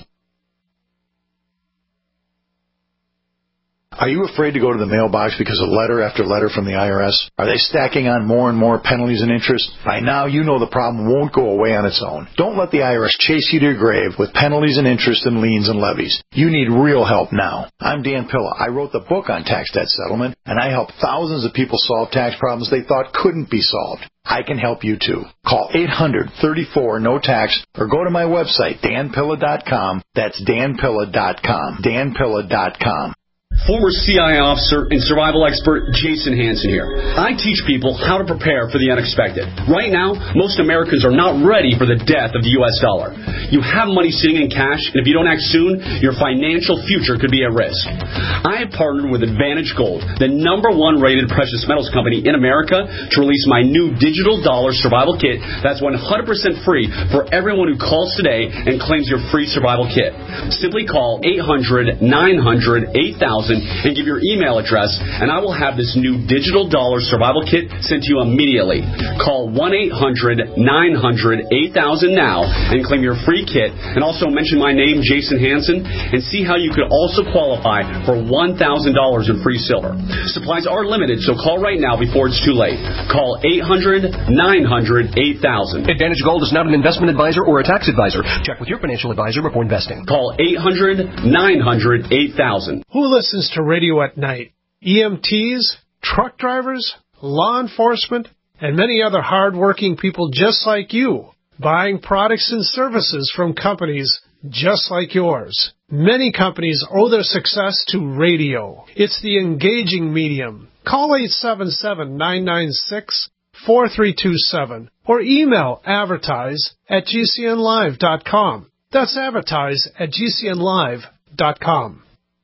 Are you afraid to go to the mailbox because of letter after letter from the I R S? Are they stacking on more and more penalties and interest? By now, you know the problem won't go away on its own. Don't let the I R S chase you to your grave with penalties and interest and liens and levies. You need real help now. I'm Dan Pilla. I wrote the book on tax debt settlement, and I help thousands of people solve tax problems they thought couldn't be solved. I can help you too. Call eight hundred, thirty-four, no tax or go to my website, dan pilla dot com. That's dan pilla dot com. dan pilla dot com. Former C I A officer and survival expert Jason Hansen here. I teach people how to prepare for the unexpected. Right now, most Americans are not ready for the death of the U S dollar. You have money sitting in cash, and if you don't act soon, your financial future could be at risk. I have partnered with Advantage Gold, the number one rated precious metals company in America, to release my new digital dollar survival kit that's one hundred percent free for everyone who calls today and claims your free survival kit. Simply call eight hundred, nine hundred, eight thousand and give your email address, and I will have this new digital dollar survival kit sent to you immediately. Call one eight hundred, nine hundred, eight thousand now and claim your free kit, and also mention my name, Jason Hansen, and see how you could also qualify for one thousand dollars in free silver. Supplies are limited, so call right now before it's too late. Call eight hundred, nine hundred, eight thousand. Advantage Gold is not an investment advisor or a tax advisor. Check with your financial advisor before investing. Call eight hundred, nine hundred, eight thousand. Who listens to radio at night? E M Ts, truck drivers, law enforcement, and many other hard-working people just like you, buying products and services from companies just like yours. Many companies owe their success to radio. It's the engaging medium. Call eight seven seven, nine nine six, four three two seven or email advertise at g c n live dot com. That's advertise at g c n live dot com.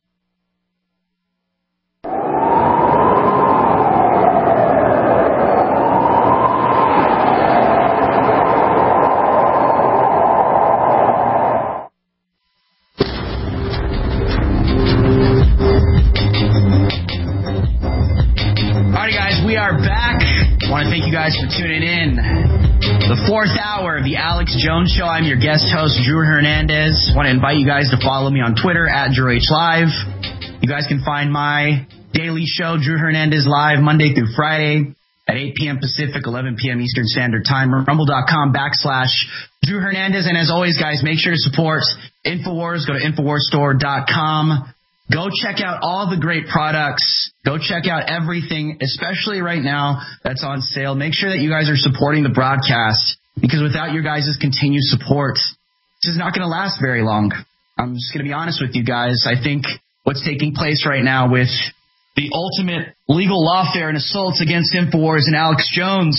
We are back. I want to thank you guys for tuning in. The fourth hour of the Alex Jones Show. I'm your guest host, Drew Hernandez. I want to invite you guys to follow me on Twitter at Drew H Live. You guys can find my daily show, Drew Hernandez Live, Monday through Friday at eight p.m. Pacific, eleven p.m. Eastern Standard Time. Rumble.com backslash Drew Hernandez. And as always, guys, make sure to support InfoWars. Go to InfoWars Store dot com. Go check out all the great products. Go check out everything, especially right now, that's on sale. Make sure that you guys are supporting the broadcast, because without your guys' continued support, this is not going to last very long. I'm just going to be honest with you guys. I think what's taking place right now with the ultimate legal lawfare and assaults against InfoWars and Alex Jones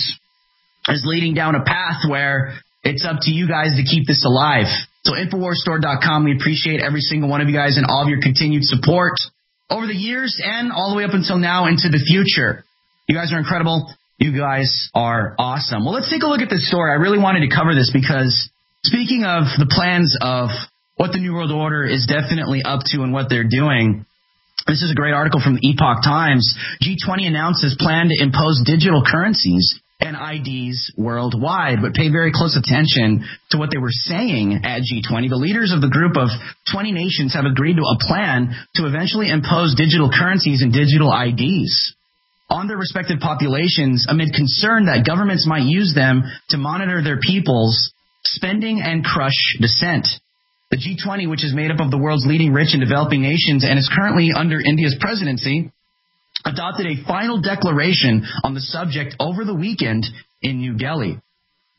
is leading down a path where it's up to you guys to keep this alive. So InfoWars Store dot com, we appreciate every single one of you guys and all of your continued support over the years and all the way up until now into the future. You guys are incredible. You guys are awesome. Well, let's take a look at this story. I really wanted to cover this because speaking of the plans of what the New World Order is definitely up to and what they're doing, this is a great article from the Epoch Times. G twenty announces plan to impose digital currencies and I Ds worldwide, but pay very close attention to what they were saying at G twenty. The leaders of the group of twenty nations have agreed to a plan to eventually impose digital currencies and digital I Ds on their respective populations amid concern that governments might use them to monitor their people's spending and crush dissent. The G twenty, which is made up of the world's leading rich and developing nations and is currently under India's presidency, adopted a final declaration on the subject over the weekend in New Delhi.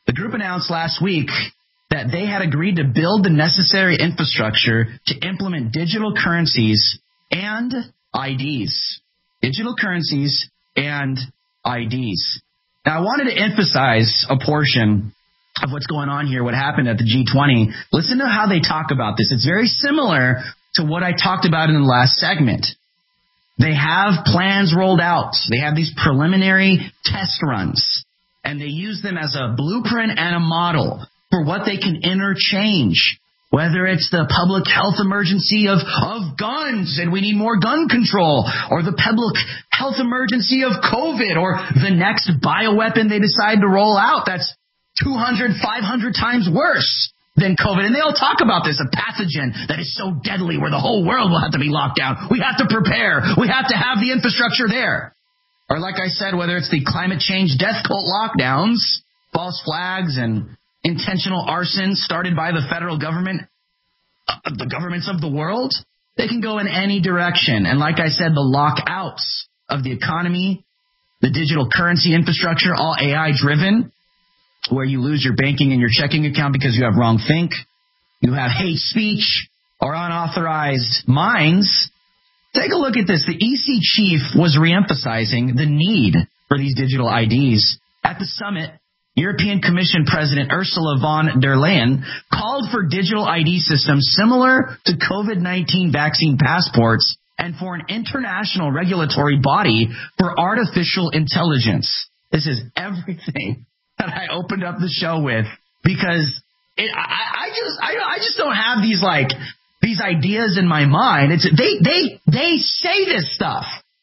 The group announced last week that they had agreed to build the necessary infrastructure to implement digital currencies and I Ds. Digital currencies and I Ds. Now, I wanted to emphasize a portion of what's going on here, what happened at the G twenty. Listen to how they talk about this. It's very similar to what I talked about in the last segment. They have plans rolled out. They have these preliminary test runs, and they use them as a blueprint and a model for what they can interchange, whether it's the public health emergency of, of guns and we need more gun control, or the public health emergency of COVID, or the next bioweapon they decide to roll out that's two hundred, five hundred times worse than COVID. And they all talk about this, a pathogen that is so deadly where the whole world will have to be locked down. We have to prepare. We have to have the infrastructure there. Or like I said, whether it's the climate change death cult lockdowns, false flags, and intentional arson started by the federal government, uh, the governments of the world, they can go in any direction. And like I said, the lockouts of the economy, the digital currency infrastructure, all A I driven, where you lose your banking and your checking account because you have wrong think, you have hate speech or unauthorized minds. Take a look at this. The E C chief was reemphasizing the need for these digital I Ds. At the summit, European Commission President Ursula von der Leyen called for digital I D systems similar to COVID nineteen vaccine passports and for an international regulatory body for artificial intelligence. This is everything that I opened up the show with, because it, I, I just I, I just don't have these like these ideas in my mind. It's they they they say this stuff.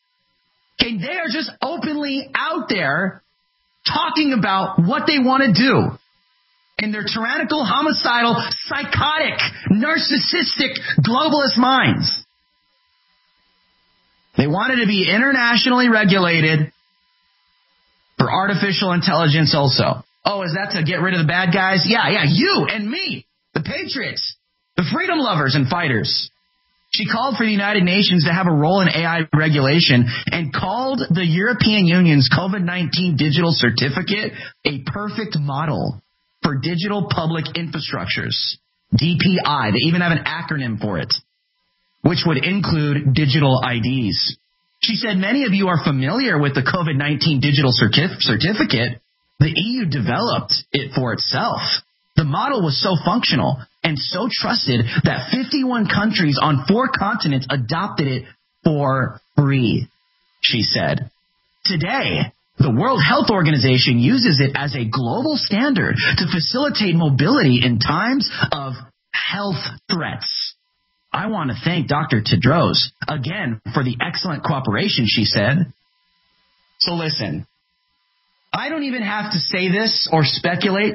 Okay, they are just openly out there talking about what they want to do in their tyrannical, homicidal, psychotic, narcissistic, globalist minds. They wanted to be internationally regulated for artificial intelligence also. Oh, is that to get rid of the bad guys? Yeah, yeah, you and me, the patriots, the freedom lovers and fighters. She called for the United Nations to have a role in A I regulation and called the European Union's COVID nineteen digital certificate a perfect model for digital public infrastructures, D P I. They even have an acronym for it, which would include digital I Ds. She said many of you are familiar with the COVID nineteen digital certif- certificate. The E U developed it for itself. The model was so functional and so trusted that fifty-one countries on four continents adopted it for free, she said. Today, the World Health Organization uses it as a global standard to facilitate mobility in times of health threats. I want to thank Doctor Tedros again for the excellent cooperation, she said. So listen, I don't even have to say this or speculate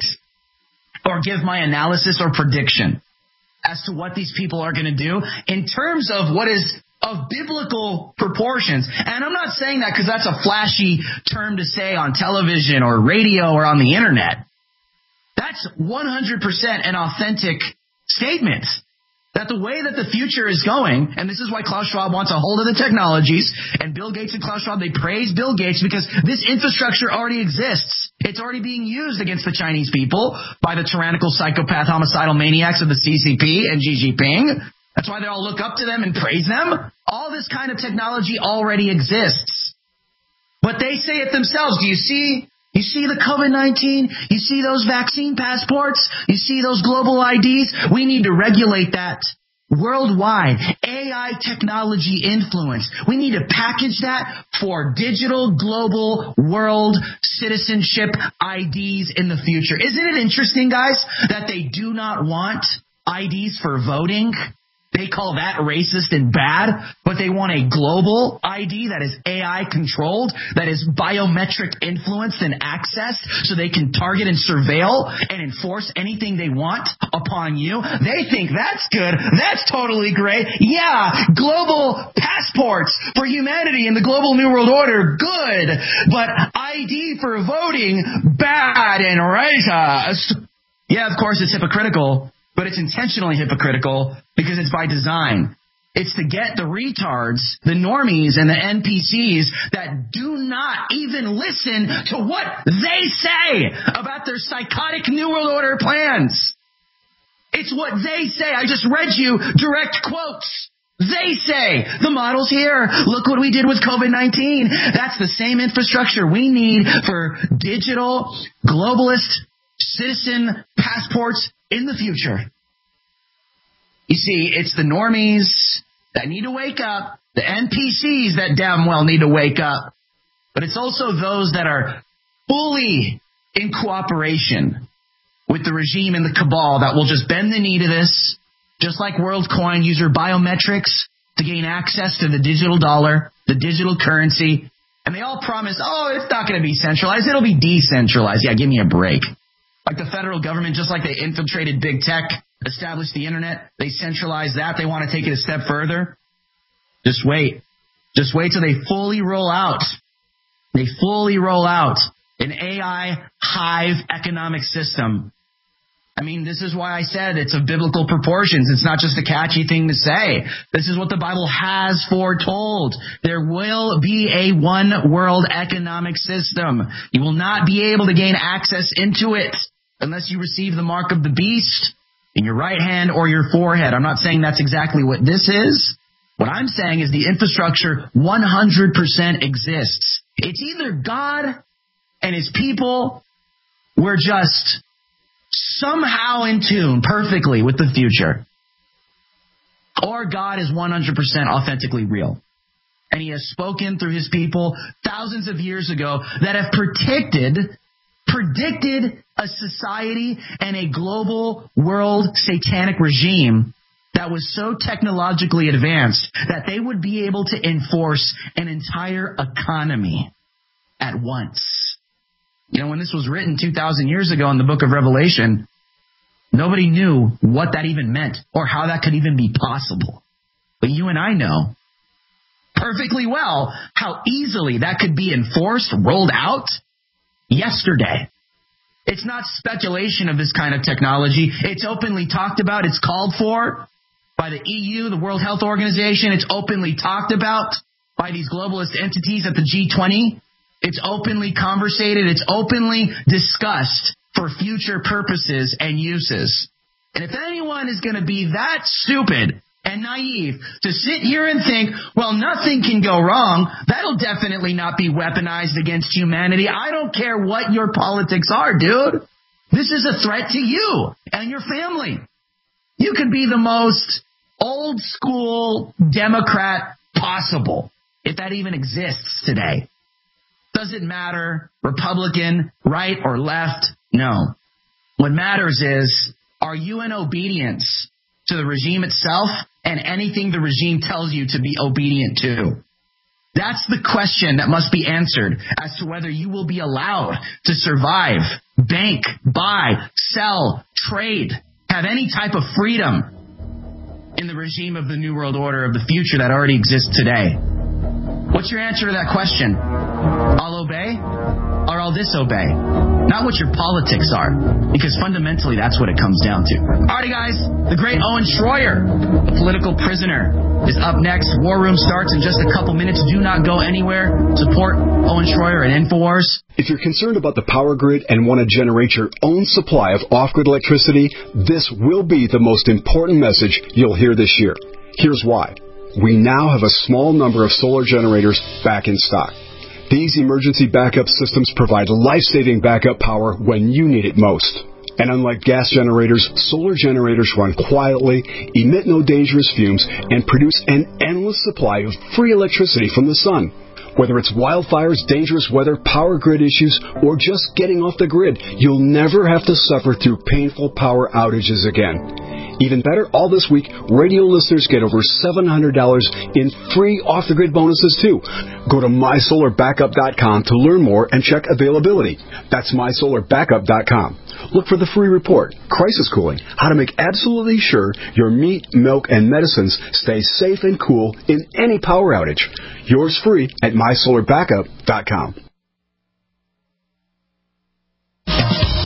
or give my analysis or prediction as to what these people are going to do in terms of what is of biblical proportions. And I'm not saying that because that's a flashy term to say on television or radio or on the internet. That's one hundred percent an authentic statement. That the way that the future is going, and this is why Klaus Schwab wants a hold of the technologies, and Bill Gates and Klaus Schwab, they praise Bill Gates because this infrastructure already exists. It's already being used against the Chinese people by the tyrannical psychopath homicidal maniacs of the C C P and Xi Jinping. That's why they all look up to them and praise them. All this kind of technology already exists. But they say it themselves. Do you see? You see the COVID nineteen? You see those vaccine passports? You see those global I Ds? We need to regulate that worldwide. A I technology influence. We need to package that for digital global world citizenship I Ds in the future. Isn't it interesting, guys, that they do not want I Ds for voting? They call that racist and bad, but they want a global I D that is A I controlled, that is biometric influenced and accessed so they can target and surveil and enforce anything they want upon you. They think that's good. That's totally great. Yeah, global passports for humanity in the global New World Order, good. But I D for voting, bad and racist. Yeah, of course, it's hypocritical. But it's intentionally hypocritical because it's by design. It's to get the retards, the normies, and the N P Cs that do not even listen to what they say about their psychotic New World Order plans. It's what they say. I just read you direct quotes. They say, the model's here. Look what we did with COVID nineteen. That's the same infrastructure we need for digital, globalist, citizen passports in the future. You see, it's the normies that need to wake up, the N P Cs that damn well need to wake up, but it's also those that are fully in cooperation with the regime and the cabal that will just bend the knee to this, just like WorldCoin, use your biometrics to gain access to the digital dollar, the digital currency, and they all promise, oh, it's not going to be centralized, it'll be decentralized. Yeah, give me a break. Like the federal government, just like they infiltrated big tech, established the internet, they centralized that, they want to take it a step further. Just wait. Just wait till they fully roll out. They fully roll out an A I hive economic system. I mean, this is why I said it's of biblical proportions. It's not just a catchy thing to say. This is what the Bible has foretold. There will be a one world economic system. You will not be able to gain access into it unless you receive the mark of the beast in your right hand or your forehead. I'm not saying that's exactly what this is. What I'm saying is the infrastructure one hundred percent exists. It's either God and his people were just somehow in tune perfectly with the future, or God is one hundred percent authentically real. And he has spoken through his people thousands of years ago that have predicted, predicted a society and a global world satanic regime that was so technologically advanced that they would be able to enforce an entire economy at once. You know, when this was written two thousand years ago in the book of Revelation, nobody knew what that even meant or how that could even be possible. But you and I know perfectly well how easily that could be enforced, rolled out yesterday. It's not speculation of this kind of technology. It's openly talked about. It's called for by the E U, the World Health Organization. It's openly talked about by these globalist entities at the G twenty. It's openly conversated. It's openly discussed for future purposes and uses. And if anyone is going to be that stupid and naive to sit here and think, well, nothing can go wrong, that'll definitely not be weaponized against humanity. I don't care what your politics are, dude. This is a threat to you and your family. You could be the most old school Democrat possible, if that even exists today. Doesn't matter, Republican, right or left, no. What matters is, are you in obedience to the regime itself and anything the regime tells you to be obedient to? That's the question that must be answered as to whether you will be allowed to survive, bank, buy, sell, trade, have any type of freedom in the regime of the New World Order of the future that already exists today. What's your answer to that question? I'll obey or I'll disobey? Not what your politics are, because fundamentally that's what it comes down to. Alrighty, guys, the great Owen Schroyer, a political prisoner, is up next. War Room starts in just a couple minutes. Do not go anywhere. Support Owen Schroyer and InfoWars. If you're concerned about the power grid and want to generate your own supply of off-grid electricity, this will be the most important message you'll hear this year. Here's why. We now have a small number of solar generators back in stock. These emergency backup systems provide life-saving backup power when you need it most. And unlike gas generators, solar generators run quietly, emit no dangerous fumes, and produce an endless supply of free electricity from the sun. Whether it's wildfires, dangerous weather, power grid issues, or just getting off the grid, you'll never have to suffer through painful power outages again. Even better, all this week, radio listeners get over seven hundred dollars in free off-the-grid bonuses, too. Go to my solar backup dot com to learn more and check availability. That's my solar backup dot com. Look for the free report, Crisis Cooling, how to make absolutely sure your meat, milk, and medicines stay safe and cool in any power outage. Yours free at my solar backup dot com.